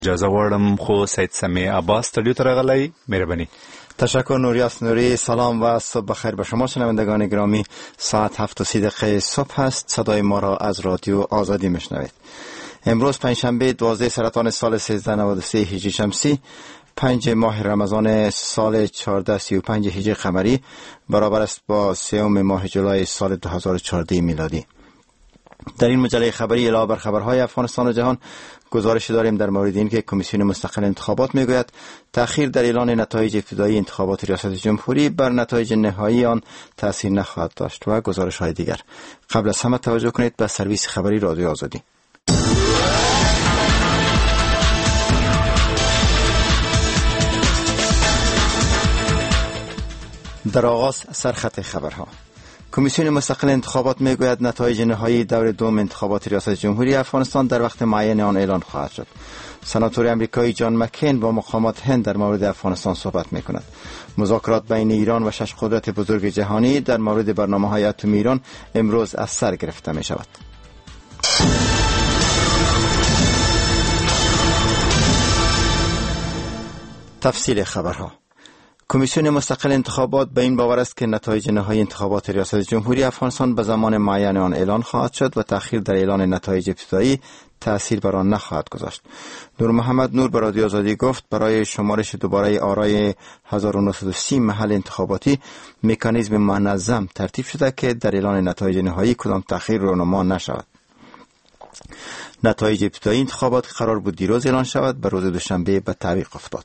اجازه وړم خو سید سمیع عباس استودیو ته راغلی. مهرباني. تشکر نوریاس نوری. سلام و صبح بخیر به شما شنوندگان گرامی. ساعت 7:30 صبح است. صدای ما را از رادیو آزادی میشنوید. امروز پنجشنبه 12 سرطان سال 1393 هجری شمسی، 5 ماه رمضان سال 1435 هجری قمری، برابر است با 3 ماه جولای سال 2014 میلادی. در این مجله خبری علاوه بر خبرهای افغانستان و جهان گزارش داریم در مورد اینکه کمیسیون مستقل انتخابات میگوید تأخیر در اعلان نتایج ابتدایی انتخابات ریاست جمهوری بر نتایج نهایی آن تأثیر نخواهد داشت و گزارش‌های دیگر. قبل از همه توجه کنید به سرویس خبری رادیو آزادی. در آغاز سرخط خبرها. کمیسیون مستقل انتخابات میگوید نتایج نهایی دور دوم انتخابات ریاست جمهوری افغانستان در وقت معین آن اعلان خواهد شد. سناتور امریکایی جان مکین با مقامات هند در مورد افغانستان صحبت میکند. مذاکرات بین ایران و 6 قدرت بزرگ جهانی در مورد برنامه‌های اتمی ایران امروز از سر گرفته می شود. تفصیل خبرها. کمیسیون مستقل انتخابات به این باور است که نتایج نهایی انتخابات ریاست جمهوری افغانستان به زمان معین آن اعلان خواهد شد و تأخیر در اعلان نتایج ابتدایی تأثیر بر آن نخواهد گذاشت. نور محمد نور به رادیو آزادی گفت برای شمارش دوباره آرای 1930 محل انتخاباتی مکانیزم منظم ترتیب شده که در اعلان نتایج نهایی کدام تأخیر رونما نشود. نتایج ابتدایی انتخابات قرار بود دیروز اعلان شود، به روز دوشنبه به تعویق افتاد.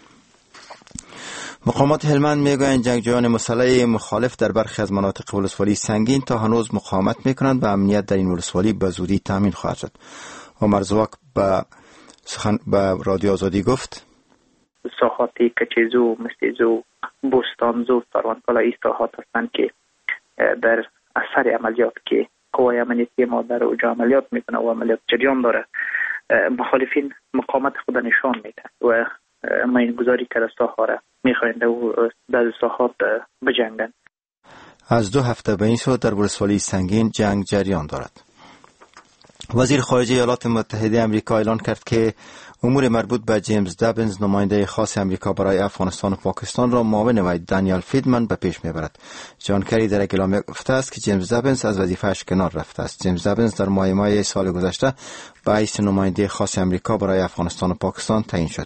مقامات هلمند میگویند جنگجویان مسلح مخالف در برخی از مناطق ولسوالی سنگین تا هنوز مقاومت میکنند و امنیت در این ولسوالی به زودی تامین خواهد شد. عمر زواک به رادیو آزادی گفت ساحات کچیزو، مستیزو، بوستانزو، ساروانپالا ساحات هستند که در اثر عملیات که قوای امنیتی ما در اوج عملیات میکنه و عملیات جریان داره، مخالفین مقاومت خود نشان میده و ماینگذاری کرده ساحه را میخواهند و در ساحات بجنگند. از 2 هفته به این سو در ولسوالی سنگین جنگ جریان دارد. وزیر خارجه ایالات متحده آمریکا اعلان کرد که امور مربوط به جیمز دابنز نماینده خاص آمریکا برای افغانستان و پاکستان را معاون وی دانیال فریدمن به پیش میبرد. جان کری در اعلامیه گفته است که جیمز دابنز از وظیفه‌اش کنار رفته است. جیمز دابنز در ماه سال گذشته به حیث نماینده خاص آمریکا برای افغانستان و پاکستان تعیین شد.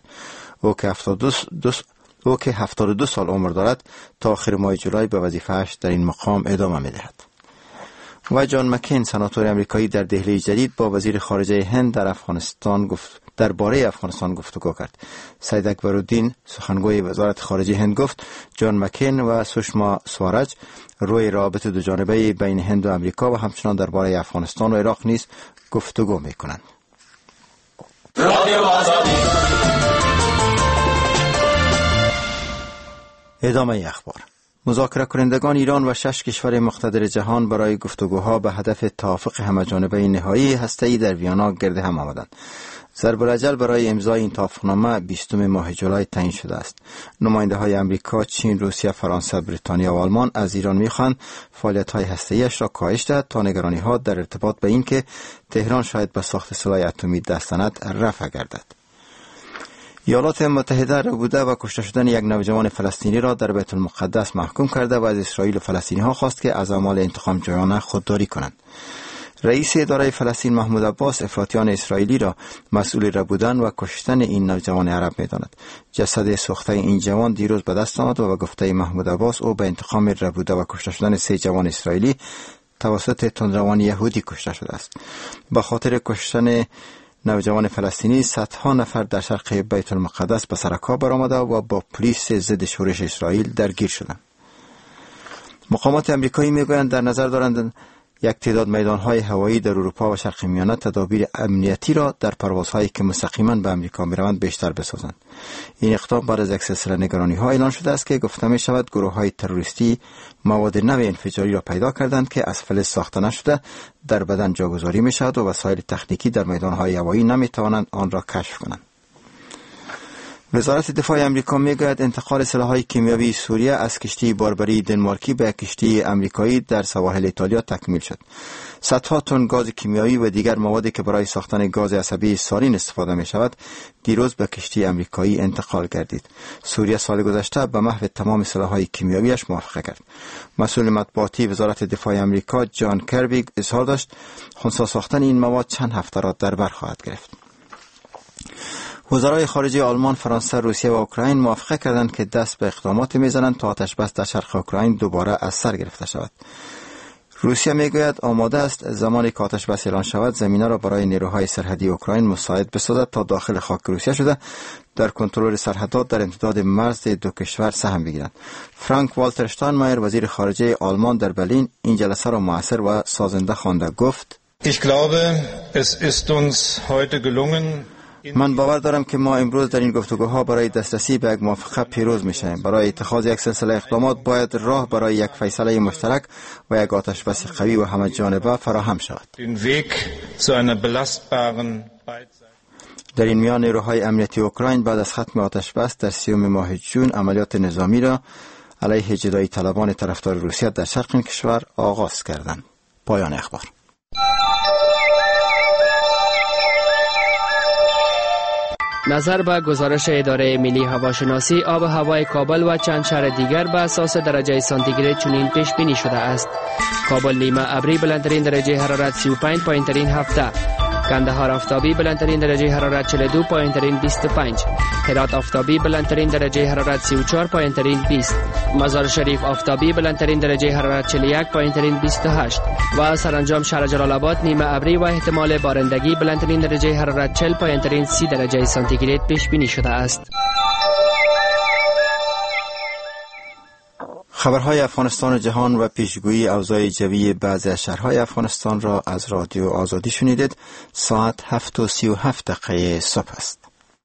او که 72 سال عمر دارد تا آخر ماه جولای به وظیفه‌اش در این مقام ادامه می‌دهد. و جان مکین سناتور امریکایی در دهلی جدید با وزیر خارجه هند درباره افغانستان گفتگو کرد. سید اکبرالدین سخنگوی وزارت خارجه هند گفت جان مکین و سوشما سوارج روی روابط دو جانبه بین هند و امریکا و همچنان درباره افغانستان و عراق نیز گفتگو می‌کنند. ادامه اخبار. مذاکره کنندگان ایران و 6 کشور مقتدر جهان برای گفتگوها به هدف توافق همه‌جانبه نهایی هسته‌ای در ویانا گرد هم آمدند. ضرب الاجل برای امضای این توافقنامه 20 ماه جولای تعیین شده است. نماینده‌های آمریکا، چین، روسیه، فرانسه، بریتانیا و آلمان از ایران می‌خواهند فعالیت‌های هسته‌ایش را کاهش دهد تا نگرانی‌ها در ارتباط به این که تهران شاید به ساخت سلاح اتمی دست زند رفع گردد. ایالات متحده ربوده و کشته شدن یک نوجوان فلسطینی را در بیت المقدس محکوم کرده و از اسرائیل و فلسطینی‌ها خواست که از اعمال انتقام جویانه خودداری کنند. رئیس اداره فلسطین محمود عباس افراطیان اسرائیلی را مسئول ربودن و کشتن این نوجوان عرب می‌داند. جسد سوخته این جوان دیروز به دست آمد و به گفته محمود عباس او به انتقام ربوده و کشته شدن 3 جوان اسرائیلی توسط تندروان یهودی کشته شده است. به خاطر کشتن نوجوان فلسطینی صدها نفر در شرق بیت المقدس به سر کار برآمده و با پلیس ضد شورش اسرائیل درگیر شدند. مقامات آمریکایی میگویند در نظر دارند یک تعداد میدانهای هوایی در اروپا و شرق میانه تدابیر امنیتی را در پروازهایی که مستقیما به آمریکا میروند بیشتر بسازند. این اقدام بعد از یک سلسله نگرانی‌ها اعلان شده است که گفته می شود گروه‌های تروریستی مواد نو انفجاری را پیدا کردند که از فلز ساخته نشده در بدن جاگذاری می شود و وسایل تکنیکی در میدانهای هوایی نمی توانند آن را کشف کنند. وزارت دفاع آمریکا میگوید انتقال سلاح‌های کیمیاوی سوریه از کشتی باربری دنمارکی به کشتی آمریکایی در سواحل ایتالیا تکمیل شد. صدها تن گاز کیمیایی و دیگر موادی که برای ساختن گاز عصبی سارین استفاده می شود دیروز به کشتی آمریکایی انتقال گردید. سوریه سال گذشته به محو تمام سلاح‌های کیمیاویش موافقه کرد. مسئول مطبوعاتی وزارت دفاع آمریکا جان کربی اظهار داشت خنثی ساختن این مواد چند هفته را در بر خواهد گرفت. وزرای خارجه آلمان، فرانسه، روسیه و اوکراین موافقه کردند که دست به اقدامات میزنند تا آتشبس در شرق اوکراین دوباره از سر گرفته شود. روسیه میگوید آماده است زمانی که آتشبس اعلان شود زمینه را برای نیروهای سرحدی اوکراین مساعد بسازد تا داخل خاک روسیه شده در کنترل سرحدات در امتداد مرز دو کشور سهم بگیرند. فرانک والتر اشتاینمایر وزیر خارجه آلمان در برلین این جلسه را مؤثر و سازنده خوانده گفت: Ich glaube, es ist uns heute gelungen. من باور دارم که ما امروز در این گفتگوها برای دسترسی به یک موافقه پیروز میشیم. برای اتخاذ یک سلسله اقدامات باید راه برای یک فیصله مشترک و یک آتشبس قوی و همه جانبه فراهم شود. در این میان نیروهای امنیتی اوکراین بعد از ختم آتشبس در 30 ماه جون عملیات نظامی را علیه جدایی طلبان طرفدار روسیه در شرق این کشور آغاز کردند. پایان اخبار. نظر به گزارش اداره ملی هواشناسی، آب و هوای کابل و چند شهر دیگر به اساس درجه سانتیگراد چنین پیش بینی شده است: کابل نیمه ابری بلندترین درجه حرارت 35 پایینترین هفته، کندهار آفتابی بلندترین درجه حرارت 42 پایینترین 25، هرات آفتابی بلندترین درجه حرارت 34 پایینترین 20، مزار شریف آفتابی بلندترین درجه حرارت 41 پایینترین 28 و سرانجام شهر جلال آباد نیمه ابری و احتمال بارندگی بلندترین درجه حرارت 40 پایینترین 30 درجه سانتیگراد پیش بینی شده است. خبرهای افغانستان و جهان و پیشگویی اوضاع جوی بعضی از شهرهای افغانستان را از رادیو آزادی شنیدید. ساعت 7:37 صبح است.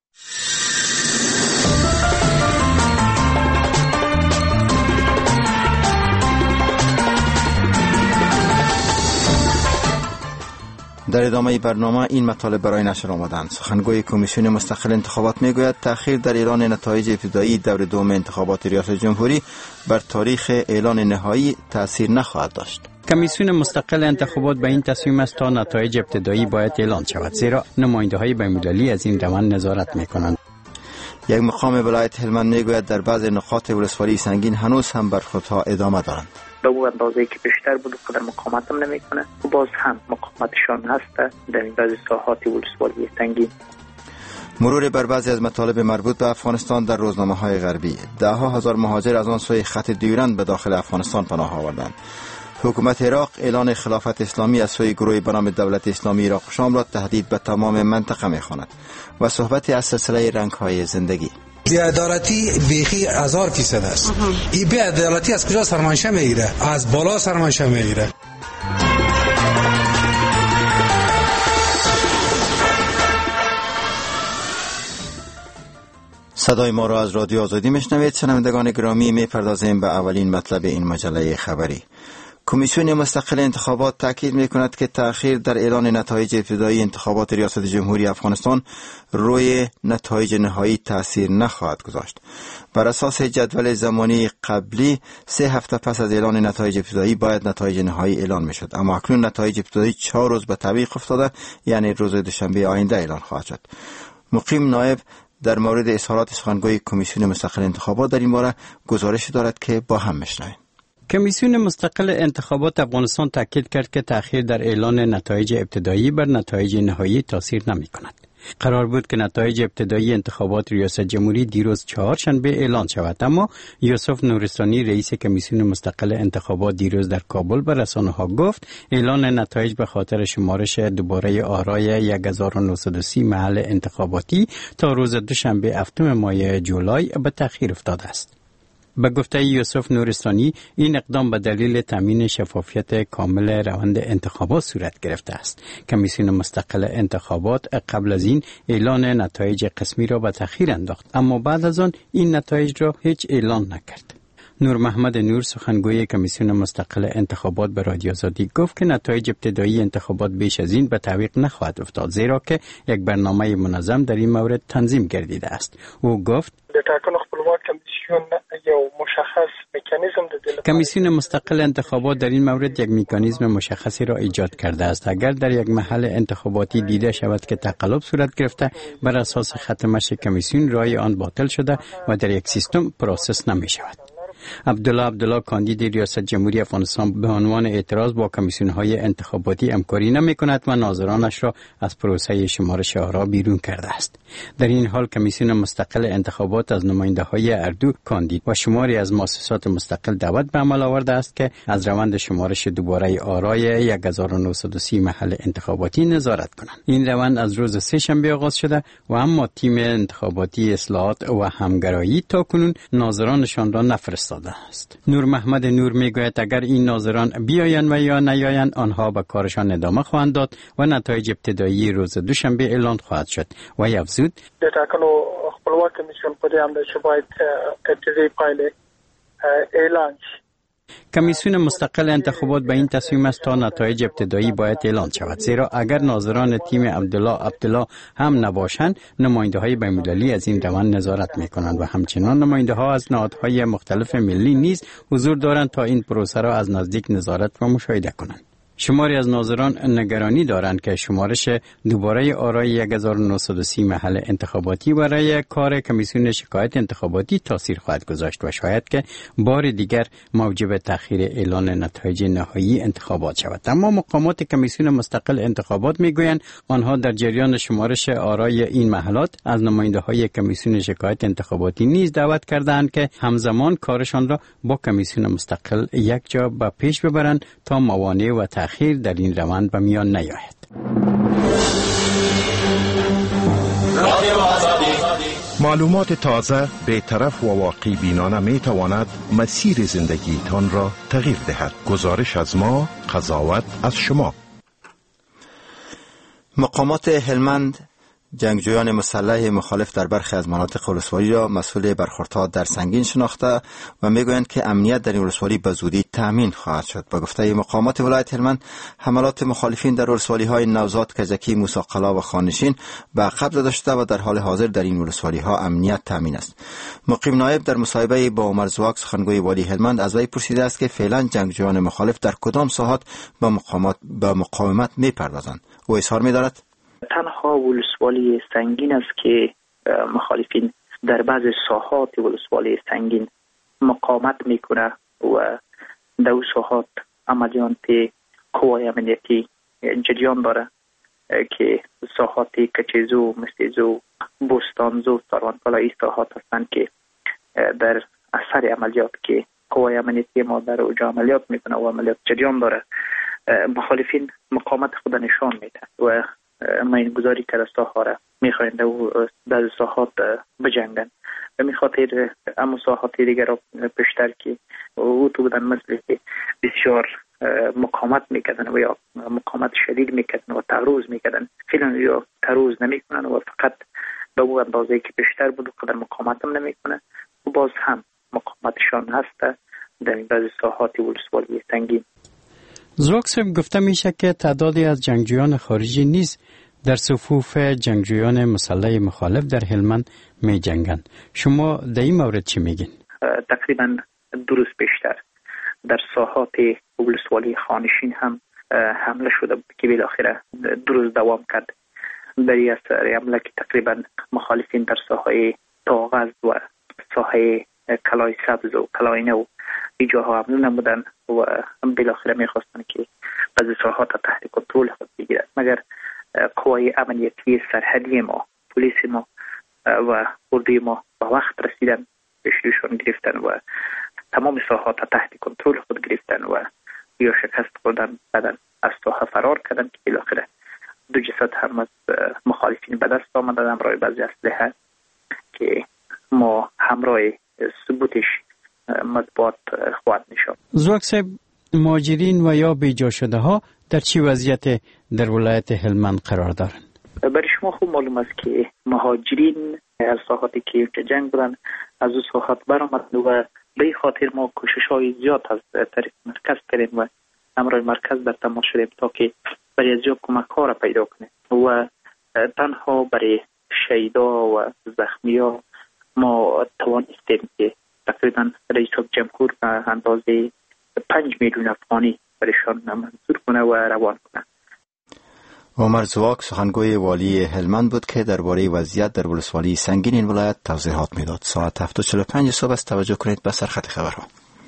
در ادامه برنامه این مطالب برای نشر آمدند. سخنگوی کمیسیون مستقل انتخابات میگوید تأخیر در اعلان نتایج ابتدایی دور دوم انتخابات ریاست جمهوری بر تاریخ اعلان نهایی تأثیر نخواهد داشت. کمیسیون مستقل انتخابات به این تصمیم است تا نتایج ابتدایی باید اعلان شود، زیرا نماینده‌های بین‌المللی از این روند نظارت می‌کنند. یک مقام ولایت هلمند میگوید در بعض نقاط ولسوالی سنگین هنوز هم برخوردها ادامه دارند. به اون اندازه که بیشتر بود قدر مقاومت هم نمیکنه و باز هم مقاومتشان هست در این بعضی ساحات ولسوالی سنگین. مرور بر بعضی از مطالب مربوط به افغانستان در روزنامه‌های غربی. ده‌ها هزار مهاجر از آن سوی خط دیورند به داخل افغانستان پناه آوردند. حکومت عراق اعلان خلافت اسلامی از سوی گروهی به نام دولت اسلامی عراق و شام را تهدید به تمام منطقه می‌خواند و صحبت از سلسله رنگ‌های زندگی. بی‌عدالتی بیخی 1000% است. این بی‌عدالتی از کجا سرمنشه میگیره؟ از بالا سرمنشه میگیره. صدای ما را از رادیو آزادی میشنوید. شنوندگان گرامی، میپردازیم به اولین مطلب این مجله خبری. کمیسیون مستقل انتخابات تاکید میکند که تأخیر در اعلان نتایج ابتدایی انتخابات ریاست جمهوری افغانستان روی نتایج نهایی تأثیر نخواهد گذاشت. بر اساس جدول زمانی قبلی 3 هفته پس از اعلان نتایج ابتدایی باید نتایج نهایی اعلان میشد، اما اکنون نتایج ابتدایی 4 روز به تعویق افتاده، یعنی روز دوشنبه آینده اعلان خواهد شد. مقیم نایب در مورد اظهارات سخنگوی کمیسیون مستقل انتخابات در این باره گزارش دارد که با هم میشنویم. کمیسیون مستقل انتخابات افغانستان تاکید کرد که تأخیر در اعلان نتایج ابتدایی بر نتایج نهایی تاثیر نمی کند. قرار بود که نتایج ابتدایی انتخابات ریاست جمهوری دیروز چهارشنبه اعلان شود، اما یوسف نورستانی رئیس کمیسیون مستقل انتخابات دیروز در کابل به رسانه‌ها گفت اعلان نتایج به خاطر شمارش دوباره آرای 1930 محل انتخاباتی تا روز دوشنبه 7 ماه جولای به تأخیر افتاده است. به گفته یوسف نورستانی این اقدام به دلیل تامین شفافیت کامل روند انتخابات صورت گرفته است. کمیسیون مستقل انتخابات قبل از این اعلان نتایج قسمی را به تأخیر انداخت، اما بعد از آن این نتایج را هیچ اعلان نکرد. نور محمد نور سخنگوی کمیسیون مستقل انتخابات به رادیو آزادی گفت که نتایج ابتدایی انتخابات بیش از این به تعویق نخواهد افتاد، زیرا که یک برنامه منظم در این مورد تنظیم گردیده است. او گفت کمیسیون مستقل انتخابات در این مورد یک مکانیزم مشخصی را ایجاد کرده است. اگر در یک محل انتخاباتی دیده شود که تقلب صورت گرفته، بر اساس خط مشی کمیسیون رای آن باطل شده و در یک سیستم پروسس نمی شود. عبدالله کاندید ریاست جمهوری افغانستان به عنوان اعتراض با کمیسیون‌های انتخاباتی همکاری نمی‌کند و ناظرانش را از پروسه شمارش آرا بیرون کرده است. در این حال کمیسیون مستقل انتخابات از نماینده‌های اردو، کاندید و شماری از مؤسسات مستقل دعوت به عمل آورده است که از روند شمارش دوباره آرای 1930 محل انتخاباتی نظارت کنند. این روند از روز سه‌شنبه آغاز شده و اما تیم انتخاباتی اصلاحات و همگرایی تاکنون ناظرانشان را نفرستاده است. نور محمد نور میگوید اگر این ناظران بیایند و یا نیایند، آنها به کارشان ادامه خواهند داد و نتایج ابتدایی روز دوشنبه اعلان خواهد شد. و افزود د ټاکنو خپلواک کمیسیون په دې هم د شبایت ابتدایی پایله اعلان شي. کمیسیون مستقل انتخابات به این تصمیم است تا نتایج ابتدایی باید اعلان شود، زیرا اگر ناظران تیم عبدالله هم نباشند، نماینده‌های بین‌المللی از این روند نظارت می‌کنند و همچنان نماینده‌ها از نهادهای مختلف ملی نیز حضور دارند تا این پروسه را از نزدیک نظارت و مشاهده کنند. شماری از ناظران نگرانی دارند که شمارش دوباره آرای 1930 محل انتخاباتی برای کار کمیسیون شکایت انتخاباتی تاثیر خواهد گذاشت و شاید که بار دیگر موجب تأخیر اعلان نتایج نهایی انتخابات شود. اما مقامات کمیسیون مستقل انتخابات میگویند آنها در جریان شمارش آرای این محلات از نماینده‌های کمیسیون شکایت انتخاباتی نیز دعوت کردند که همزمان کارشان را با کمیسیون مستقل یک جا به پیش ببرند تا موانع و تأخیر در این روند به میان نیاید. معلومات تازه، بی‌طرف و واقعی بینانه می تواند مسیر زندگیتان را تغییر دهد. گزارش از ما، قضاوت از شما. مقامات هلمند جنگجویان مسلح مخالف در برخی از مناطق ولسوالی را مسئول برخوردها در سنگین شناخته و میگویند که امنیت در این ولسوالی به زودی تامین خواهد شد. با گفته مقامات ولایت هلمند، حملات مخالفین در ولسوالی های نوزاد، کجکی، موسی قلا و خانشین به عقب زده شده و در حال حاضر در این ولسوالی ها امنیت تامین است. مقیم نایب در مصاحبه با عمر زواک سخنگوی والی هلمند از وی پرسیده است که فعلا جنگجویان مخالف در کدام ساحات به مقاومت میپردازند. او اظهار می‌دارد تنها ولسوالی سنگین است که مخالفین در بعض ساحات ولسوالی سنگین مقاومت میکنه و در ساحات عملیات قوای امنیتی جریان داره که ساحات کچیزو، مستیزو، بوستانزو، ساروانپالا این ساحات هستند که در اثر عملیات که قوای امنیتی ما در اوجا عملیات میکنه و عملیات جریان داره، مخالفین مقاومت خود نشان میده و ماینگذاری که ساحه را میخواهند در ساحات بجنگن و میخاطر اما ساحات دیگر را پیشتر که او تو بودن مثل که بسیار مقاومت میکردن و یا مقاومت شدید میکردن و تعرض میکردن، فعلا یا تعرض نمیکنن و فقط به اون اندازه که بیشتر بود قدر مقاومت هم نمیکنه و باز هم مقاومتشان هست در این بعض ساحات ولسوالی سنگین. زواک صاحب، گفته میشه که تعدادی از جنگجویان خارجی نیز در صفوف جنگجویان مسلح مخالف در هلمند می جنگند. شما در این مورد چی میگین؟ تقریبا 2 روز پیشتر در ساحات ولسوالی خانشین هم حمله شده که بالاخره 2 روز دوام کرد. در این اثر حمله که تقریبا مخالفین در ساحه تاغز و ساحه کلای سبز و کلای نو جاها حمله نمودن و بالاخره میخواستن که بعضی ساحات تحت کنترل خود بگیرد، مگر قوای امنیتی سرحدی ما، پلیس ما و اردوی ما با وقت رسیدن، پیشروشون گرفتن و تمام ساحات تحت کنترل خود گرفتن و یا شکست خوردن، بعدن از ساحه فرار کردن که بالاخره 2 جسد هم از مخالفین به دست آمدن همراه بعضی اسلحه که ما همراه ثبوتش مطبوعات خواهد نشد. زواک صاحب، مهاجرین و یا بیجا شده ها در چی وضعیت در ولایت هلمند قرار دارند؟ برای شما خوب معلوم است که مهاجرین از ساحاتی که جنگ بودن از اون ساحات برآمدند و به خاطر ما کوشش‌های زیاد از طریق مرکز کردیم و امروی مرکز در تماس شدیم تا که برای از جا کمک‌ها را پیدا کنیم و تنها برای شهیدا و زخمی‌ها ما توانستیم که تقریبا رئیس جمهور به اندازه 5 میلیون افغانی برایشان منظور کنه و روان کنه. عمر زواک سخنگوی والی هلمند بود که درباره وضعیت در ولسوالی سنگین این ولایت توضیحات میداد. ساعت 7:45 صبح است. توجه کنید به سرخط خبرها.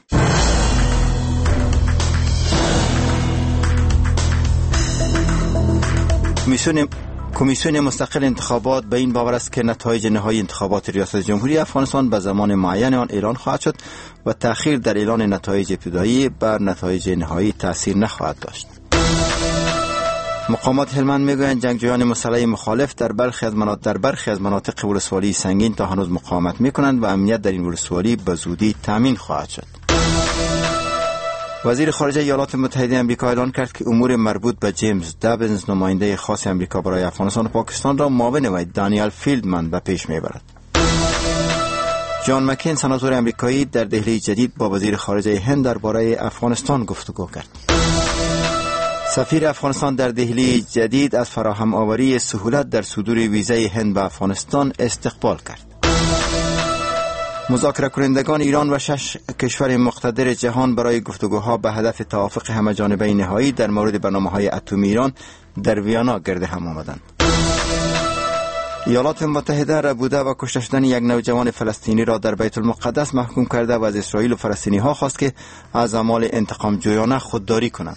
کمیسیون مستقل انتخابات به این باور است که نتایج نهایی انتخابات ریاست جمهوری افغانستان به زمان معین آن اعلان خواهد شد و تأخیر در اعلان نتایج ابتدایی بر نتایج نهایی تأثیر نخواهد داشت. مقامات هلمند میگویند جنگجویان مسلح مخالف در برخی از مناطق ولسوالی سنگین تا هنوز مقاومت میکنند و امنیت در این ولسوالی به زودی تامین خواهد شد. وزیر خارجه ایالات متحده آمریکا اعلان کرد که امور مربوط به جیمز دابنز نماینده خاص آمریکا برای افغانستان و پاکستان را معاون وی دانیل فیلدمن به پیش میبرد. جان مکین سناتور آمریکایی در دهلی جدید با وزیر خارجه هند درباره افغانستان گفتگو کرد. سفیر افغانستان در دهلی جدید از فراهم آوری سهولت در صدور ویزای هند به افغانستان استقبال کرد. مذاکره کنندگان ایران و 6 کشور مقتدر جهان برای گفتگوها به هدف توافق همه‌جانبه نهایی در مورد برنامه‌های اتمی ایران در ویانا گرد هم آمدند. ایالات متحده ربوده و کشته شدن یک نوجوان فلسطینی را در بیت المقدس محکوم کرده و از اسرائیل و فلسطینی‌ها خواست که از اعمال انتقام جویانه خودداری کنند.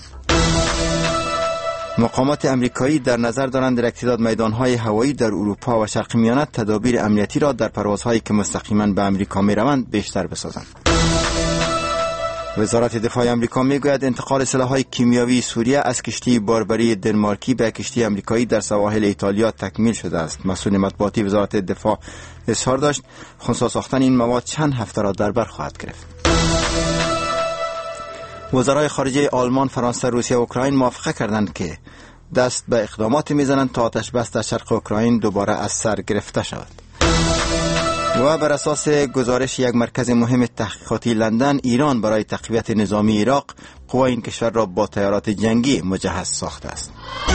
مقامات امریکایی در نظر دارند در اکتیداد میدانهای هوایی در اروپا و شرق میانه تدابیر امنیتی را در پروازهایی که مستقیما به امریکا میروند بیشتر بسازند. وزارت دفاع امریکا میگوید انتقال سلاح‌های کیمیاوی سوریه از کشتی باربری دنمارکی به کشتی امریکایی در سواحل ایتالیا تکمیل شده است. مسئول مطبوعاتی وزارت دفاع اظهار داشت خنثی ساختن این مواد چند هفته را در بر خواهد گرفت. وزرای خارجه آلمان، فرانسه، روسیه و اوکراین موافقه کردند که دست به اقدامات میزنند تا آتش بس در شرق اوکراین دوباره از سر گرفته شود. و بر اساس گزارش یک مرکز مهم تحقیقاتی لندن، ایران برای تقویت نظامی عراق قوا این کشور را با طیارات جنگی مجهز ساخته است.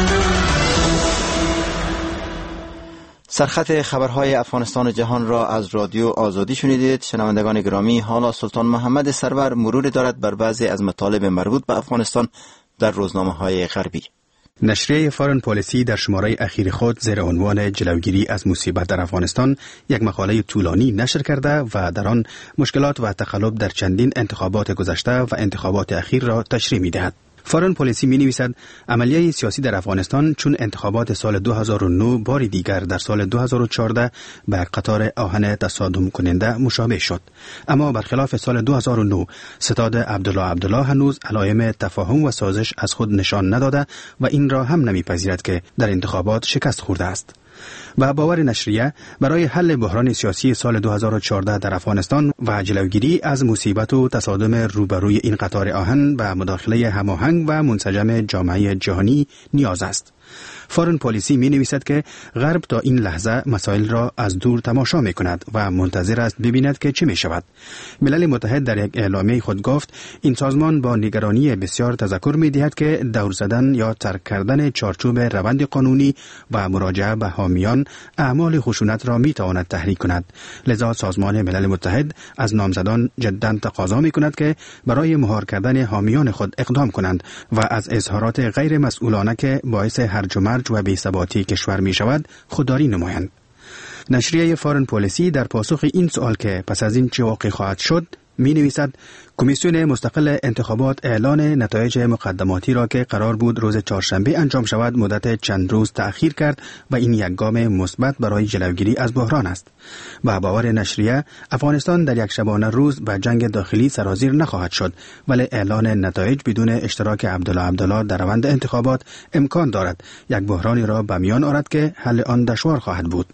سرخط خبرهای افغانستان و جهان را از رادیو آزادی شنیدید. شنوندگان گرامی، حالا سلطان محمد سرور مرور دارد بر بعضی از مطالب مربوط به افغانستان در روزنامه‌های غربی. نشریه فارن پالیسی در شماره اخیر خود زیر عنوان جلوگیری از مصیبت در افغانستان یک مقاله طولانی نشر کرده و در آن مشکلات و تقلب در چندین انتخابات گذشته و انتخابات اخیر را تشریح می‌دهد. فارن پالیسی می نویسد عملیه سیاسی در افغانستان چون انتخابات سال 2009 باری دیگر در سال 2014 به قطار آهن تصادم کننده مشابه شد. اما برخلاف سال 2009 ستاد عبدالله هنوز علائم تفاهم و سازش از خود نشان نداده و این را هم نمیپذیرد که در انتخابات شکست خورده است. با باور نشریه برای حل بحران سیاسی سال 2014 در افغانستان و جلوگیری از مصیبت و تصادم روبروی این قطار آهن به مداخله هماهنگ و منسجم جامعه جهانی نیاز است. فارن پالیسی می نویسد که غرب تا این لحظه مسائل را از دور تماشا می کند و منتظر است ببیند که چه می شود. ملل متحد در یک اعلامیه خود گفت این سازمان با نگرانی بسیار تذکر می دهد که دور زدن یا ترک کردن چارچوب روند قانونی و مراجعه به حامیان اعمال خشونت را می تواند تحریک کند. لذا سازمان ملل متحد از نامزدان جداً تقاضا می کند که برای مهار کردن حامیان خود اقدام کنند و از اظهارات غیر مسئولانه که باعث هرج و مرج و بی‌ثباتی کشور می شود خودداری نمایند. نشریه فارن پالیسی در پاسخ این سوال که پس از این چه واقع خواهد شد می نویسد کمیسیون مستقل انتخابات اعلان نتایج مقدماتی را که قرار بود روز چهارشنبه انجام شود مدت چند روز تأخیر کرد و این یک گام مثبت برای جلوگیری از بحران است. با باور نشریه افغانستان در یک شبانه روز به جنگ داخلی سرازیر نخواهد شد، ولی اعلان نتایج بدون اشتراک عبدالله در روند انتخابات امکان دارد یک بحرانی را به میان آورد که حل آن دشوار خواهد بود.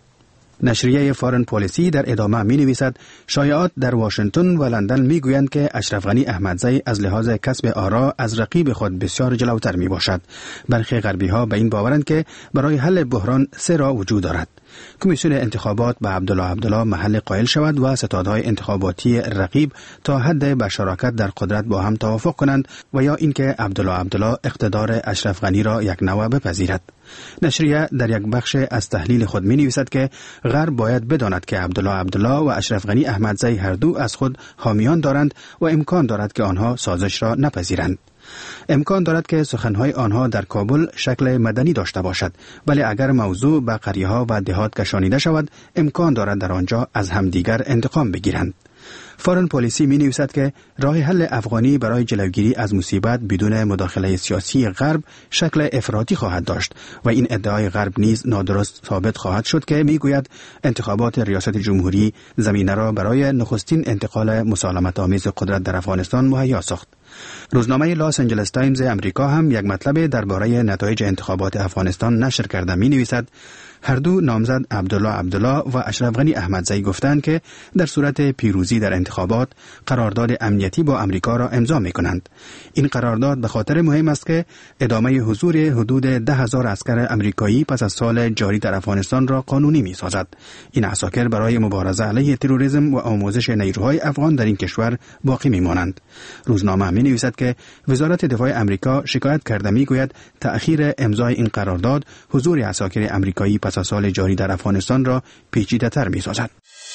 نشریه فارن پالیسی در ادامه می نویسد شایعات در واشنگتن و لندن می گویند که اشرف غنی احمدزی از لحاظ کسب آرا از رقیب خود بسیار جلوتر می باشد. برخی غربی ها به این باورند که برای حل بحران 3 راه وجود دارد. کمیسیون انتخابات به عبدالله محل قائل شود و ستادهای انتخاباتی رقیب تا حد مشارکت در قدرت با هم توافق کنند و یا اینکه عبدالله اقتدار اشرف غنی را یک نوع بپذیرد. نشریه در یک بخش از تحلیل خود می نویسد که غرب باید بداند که عبدالله و اشرف غنی احمدزی هر دو از خود حامیان دارند و امکان دارد که آنها سازش را نپذیرند. امکان دارد که سخنهای آنها در کابل شکل مدنی داشته باشد، ولی اگر موضوع به قریه‌ها و دهات کشانیده شود امکان دارد در آنجا از همدیگر انتقام بگیرند. فارن پالیسی می نویسد که راه حل افغانی برای جلوگیری از مصیبت بدون مداخله سیاسی غرب شکل افراطی خواهد داشت و این ادعای غرب نیز نادرست ثابت خواهد شد که می گوید انتخابات ریاست جمهوری زمینه را برای نخستین انتقال مسالمت آمیز قدرت در افغانستان مهیا ساخت. روزنامه لاس آنجلس تایمز امریکا هم یک مطلب درباره نتایج انتخابات افغانستان نشر کرده می نویسد هر دو نامزد عبدالله و اشرف غنی احمدزی گفتند که در صورت پیروزی در انتخابات قرارداد امنیتی با امریکا را امضا می کنند. این قرارداد به خاطر مهم است که ادامه حضور حدود 10,000 عسکر امریکایی پس از سال جاری در افغانستان را قانونی می سازد. این عساکر برای مبارزه علیه تروریسم و آموزش نیروهای افغان در این کشور باقی می مانند. روزنامه می نویسد که وزارت دفاع امریکا شکایت کرده می گوید تأخیر امضای این قرارداد حضور عساکر امریکایی پس از سال جاری در افغانستان را پیچیده تر می سازد.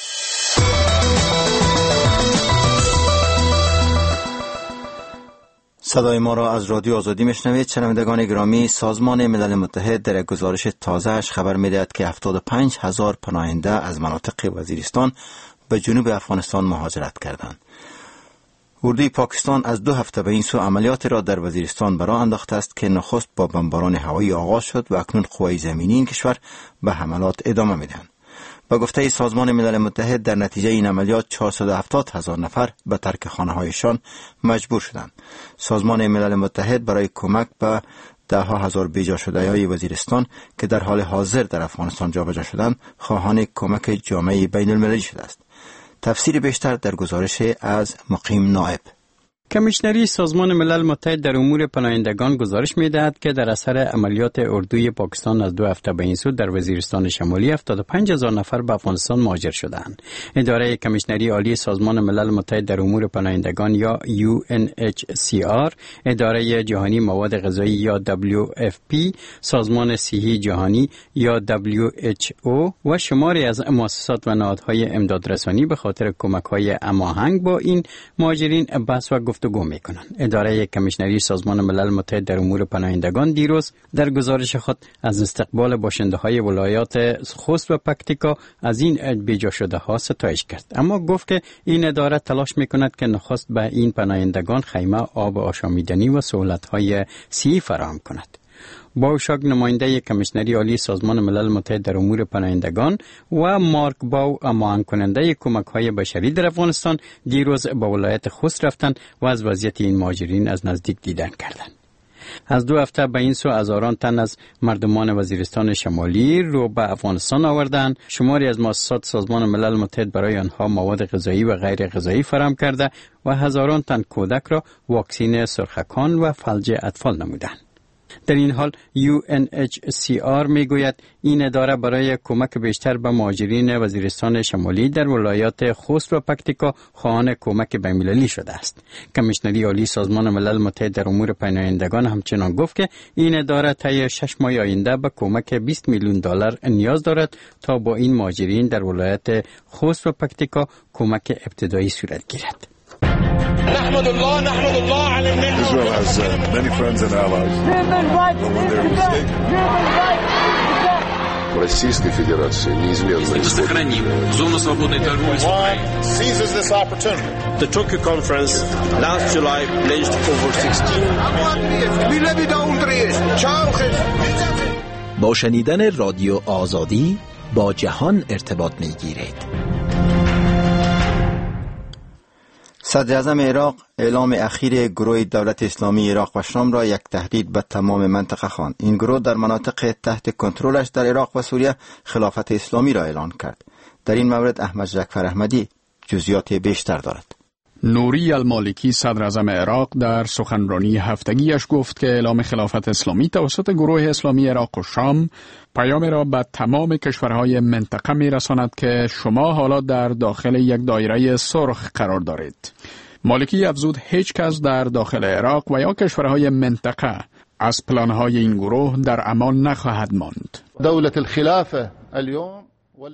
صدای ما را از رادیو آزادی میشنوید. شنوندگان گرامی، سازمان ملل متحد در یک گزارش تازه‌اش خبر می‌دهد که 75,000 پناهنده از مناطق وزیرستان به جنوب افغانستان مهاجرت کردند. اردوی پاکستان از 2 هفته به این سو عملیات را در وزیرستان برآ انداخته است که نخست با بمباران هوایی آغاز شد و اکنون قوای زمینی این کشور به حملات ادامه می‌دهند. با گفته سازمان ملل متحد در نتیجه این عملیات 470,000 نفر به ترک خانه‌هایشان مجبور شدند. سازمان ملل متحد برای کمک به 10,000 بیجا شده‌های وزیرستان که در حال حاضر در افغانستان جابجا شدند خواهان کمک جامعه بین‌المللی شده است. تفسیر بیشتر در گزارش از مقیم نائب. کمیشنری سازمان ملل متحد در امور پناهندگان گزارش می‌دهد که در اثر عملیات اردوی پاکستان از 2 هفته به این سو در وزیرستان شمالی 75,000 نفر به افغانستان مهاجر شدند. اداره کمیشنری عالی سازمان ملل متحد در امور پناهندگان یا UNHCR، اداره جهانی مواد غذایی یا WFP، سازمان صحی جهانی یا WHO و شماری از مؤسسات و نهادهای امدادرسانی به خاطر کمک‌های هماهنگ با این مهاجرین بحث و گفتگو می‌کنند. اداره کمیشنری سازمان ملل متحد در امور پناهندگان دیروز در گزارش خود از استقبال باشنده‌های ولایات خوست و پکتیکا از این بیجا شده‌ها ستایش کرد، اما گفت که این اداره تلاش می‌کند که نخست به این پناهندگان خیمه، آب آشامیدنی و سهولت‌های صحی فراهم کند. باوشاگ، نماینده کمیشنری عالی سازمان ملل متحد در امور پناهندگان، و مارک باو، معاون کننده کمک‌های بشری در افغانستان، دیروز به ولایت خوست رفتند و از وضعیت این مهاجرین از نزدیک دیدن کردند. از 2 هفته به این سو هزاران تن از مردمان وزیرستان شمالی رو به افغانستان آوردند. شماری از مؤسسات سازمان ملل متحد برای آنها مواد غذایی و غیر غذایی فراهم کرده و هزاران تن کودک را واکسین سرخکان و فلج اطفال نمودند. در این حال UNHCR میگوید این اداره برای کمک بیشتر به مهاجرین وزیرستان شمالی در ولایات خوست و پکتیکا خواهان کمک بین‌المللی شده است. کمیشنری عالی سازمان ملل متحد در امور پناهندگان همچنان گفت که این اداره طی 6 ماه آینده به کمک 20 میلیون دلار نیاز دارد تا با این مهاجرین در ولایات خوست و پکتیکا کمک ابتدایی صورت گیرد. نحمد الله على النعمة. Israel has many friends and allies. When they're mistaken. Российской Федерации неизменно. Сохраним зону свободной торговли с Украиной. Seizes this opportunity. The Tokyo conference last July pledged over 16. با شنیدن رادیو آزادی با جهان ارتباط می‌گیرید. صدر اعظم عراق اعلام اخیر گروه دولت اسلامی عراق و شام را یک تهدید به تمام منطقه خواند. این گروه در مناطق تحت کنترلش در عراق و سوریه خلافت اسلامی را اعلان کرد. در این مورد احمد جعفر احمدی جزئیات بیشتر دارد. نوری المالکی صدر اعظم عراق در سخنرانی هفتگیش گفت که اعلام خلافت اسلامی توسط گروه اسلامی عراق و شام پیام را به تمام کشورهای منطقه می‌رساند که شما حالا در داخل یک دایره سرخ قرار دارید. مالکی افزود هیچ کس در داخل عراق و یا کشورهای منطقه از پلانهای این گروه در امان نخواهد ماند. دولت الخلافه اليوم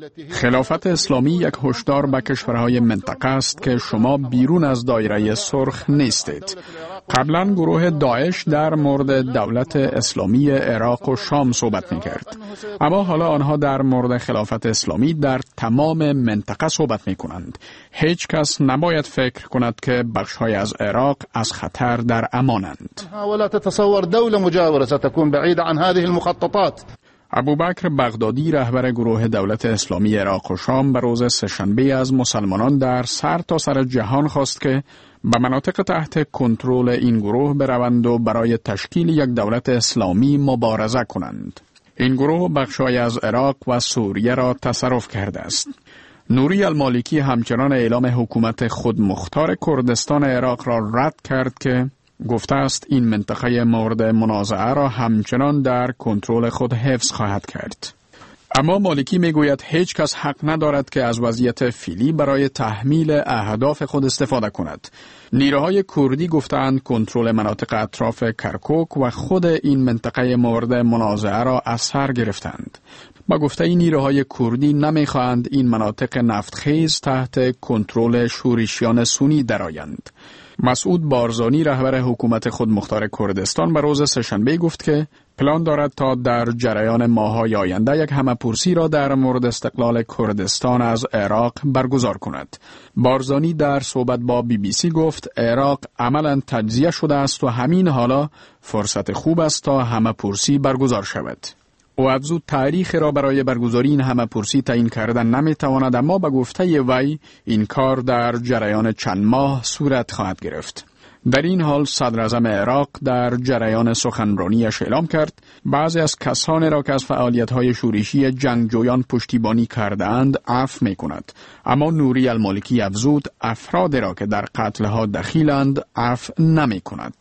خلافت اسلامی یک هشدار به کشورهای منطقه است که شما بیرون از دایره سرخ نیستید. قبلا گروه داعش در مورد دولت اسلامی عراق و شام صحبت می‌کرد، اما حالا آنها در مورد خلافت اسلامی در تمام منطقه صحبت می‌کنند. هیچ کس نباید فکر کند که بخش‌های از عراق از خطر در امانند. ولا تتصور دوله مجاوره ستكون بعيده عن هذه المخططات. ابوبکر بغدادی رهبر گروه دولت اسلامی عراق و شام به روز سه‌شنبه از مسلمانان در سرتاسر جهان خواست که به مناطق تحت کنترل این گروه بروند و برای تشکیل یک دولت اسلامی مبارزه کنند. این گروه بخش‌های از عراق و سوریه را تصرف کرده است. نوری المالکی همچنان اعلام حکومت خودمختار کردستان عراق را رد کرد که گفته است این منطقه مورد منازعه را همچنان در کنترل خود حفظ خواهد کرد. اما مالکی میگوید هیچ کس حق ندارد که از وضعیت فعلی برای تحمیل اهداف خود استفاده کند. نیروهای کردی گفتند کنترل مناطق اطراف کرکوک و خود این منطقه مورد منازعه را از سر گرفتند. با گفته این نیروهای کردی نمیخواهند این مناطق نفتخیز تحت کنترل شورشیان سنی درآیند. مسعود بارزانی رهبر حکومت خودمختار کردستان به روز سه‌شنبه گفت که پلان دارد تا در جریان ماه‌های آینده یک همه‌پرسی را در مورد استقلال کردستان از عراق برگزار کند. بارزانی در صحبت با BBC گفت عراق عملاً تجزیه شده است و همین حالا فرصت خوب است تا همه‌پرسی برگزار شود. او افزود تاریخ را برای برگزاری این همه‌پرسی تعیین کردن نمی‌تواند، اما به گفته وی این کار در جریان چند ماه صورت خواهد گرفت. در این حال صدر اعظم عراق در جریان سخنرانیش اعلام کرد بعضی از کسانی را که از فعالیت‌های شورشی جنگجویان پشتیبانی کرده‌اند عفو می‌کند، اما نوری المالکی افزود افرادی را که در قتل‌ها دخیلند عفو نمی‌کند.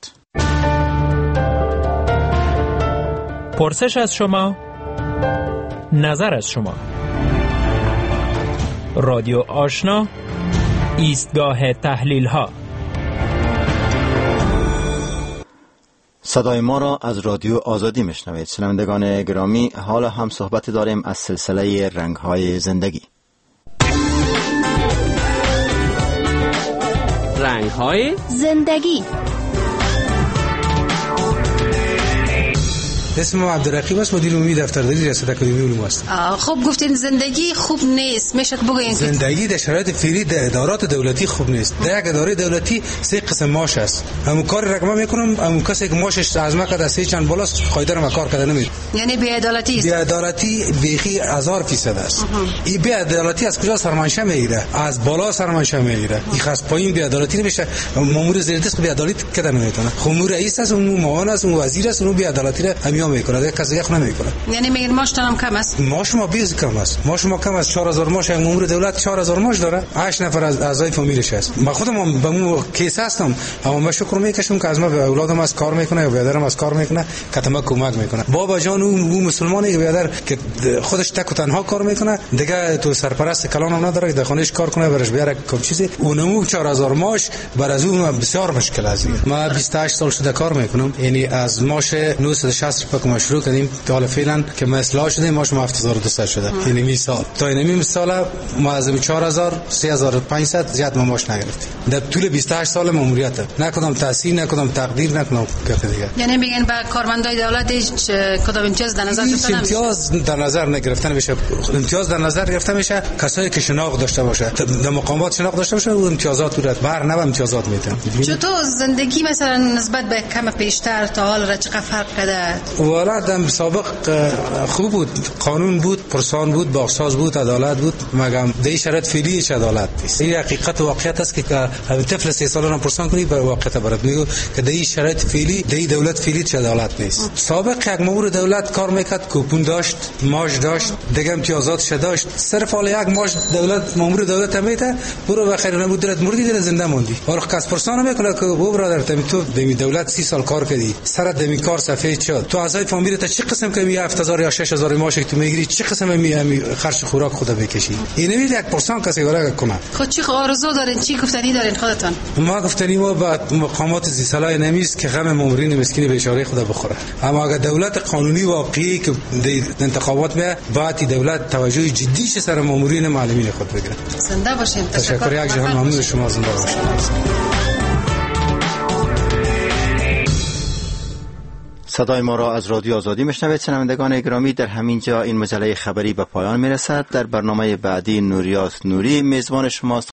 پرسش از شما، نظر از شما. رادیو آشنا، ایستگاه تحلیل ها. صدای ما را از رادیو آزادی میشنوید. شنوندگان گرامی، حالا هم صحبت داریم از سلسله رنگ‌های زندگی. رنگ‌های زندگی. اسمم عبدالرقیب است، مدیر عمومی دفترداری ریاست اکادمی علوم است. خب گفتین زندگی خوب نیست، میشه بگین زندگی در شرایط فعلی در ادارات دولتی خوب نیست. در یک اداره دولتی سه قسم معاش است. همون کار رقم میکنم، همون کسی که معاشش از ما کده سه چند بالاست قاعده رو کار کرده نمیشه. یعنی بی عدالتی است. بی عدالتی بیخی 1000% است. این بی عدالتی از کجا سرمنشه میگیره؟ از بالا سرمنشه میگیره. این خاص پایین بی عدالتی نمیشه. مامور زیر دست بی عدالتی کده نمیتونه. خمور رئیس است، اون معاون است، اون وزیر است، اون بی عدالتی رو همیان میکنه. کسی یک نمیکنه. یعنی میگن ماش هم کم است. ماش ما بیز کم است. ماش ما کم است. 4000 ماش یک مامور دولت 4000 ماش داره. 8 نفر از اعضای فامیلش است. من خودم به مو کیس هستم، اما من شکر میکشم که از ما به اولادم از کار میکنه یا برادرم از کار میکنه، کتما کمک میکنه. بابا جان اون مسلمانی که برادر که خودش تک و تنها کار میکنه، دیگه تو سرپرست کلانم نداره در خونهش کار کنه، برش بیاره کم چیزی. اونمو 4000 ماش بر از اون بسیار مشکل است. ما 28 سال شده کار میکنم، یعنی از ماش 960 روپیه که شروع کردیم تا حالا فعلا که ما اصلاح شدیم ماش 7200 شده. یعنی مثال تا این مثال ما از 4000 3500 زیاد ماش نگرفتیم در طول 28 سال ماموریت. نکدام تحصیل، نکدام تقدیر، نکدام کف دیگه. یعنی میگن با کارمندای دولت هیچ کدام امتیاز در نظر گرفته نمیشه. امتیاز در نظر نگرفته نمیشه. امتیاز در نظر گرفته میشه کسایی که شناخت داشته باشه، در مقامات شناخت داشته باشه، اون امتیازات رو بر نه امتیازات میتن. چطور زندگی مثلا نسبت به کم پیشتر تا حال را چقدر فرق کرده؟ والا دم سابق خوب بود، قانون بود، پرسان بود، باغساز بود، عدالت بود، مگم دی شرط فعلی چه عدالت نیست. این حقیقت و واقعیت است که همین طفل 3 ساله هم پرسان کنی به واقعیت برات میگه که دی شرط فعلی، دی دولت فعلی چه عدالت نیست. سابق یک مامور دولت کار میکرد، کوپون داشت، ماش داشت، دیگه امتیازاتش داشت، صرف حالا یک ماش دولت مامور دولت میته برو بخیر نبود درت مردی در زنده موندی. ولی کس پرسان میکنه که او برادر تو دمی دولت 30 سال کار کردی، سرت دمی کار سفید شد، تو اعضای فامیلت چه قسم که 7000 یا 6000 ماش که تو میگیری چه قسم می خرج خوراک خود بکشی؟ این نمیشه یک پرسان کسی ولا کنه. خود چی آرزو دارین، چی گفتنی دارین خودتان؟ ما گفتنی ما با مقامات زی صلاح نمیست که غم مامورین مسکین بیچاره خدا بخوره. اما اگر دولت قانونی واقعی که انتخابات به بعد دولت توجه جدیش سر مامورین معلمین خود بگیره. زنده باشین. تشکر. یک جهان ممنون شما. زنده باشین. صدای ما را از رادیو آزادی میشنوید. شنوندگان گرامی، در همین جا این مجله خبری به پایان میرسد. در برنامه بعدی نوریات نوری میزبان شماست.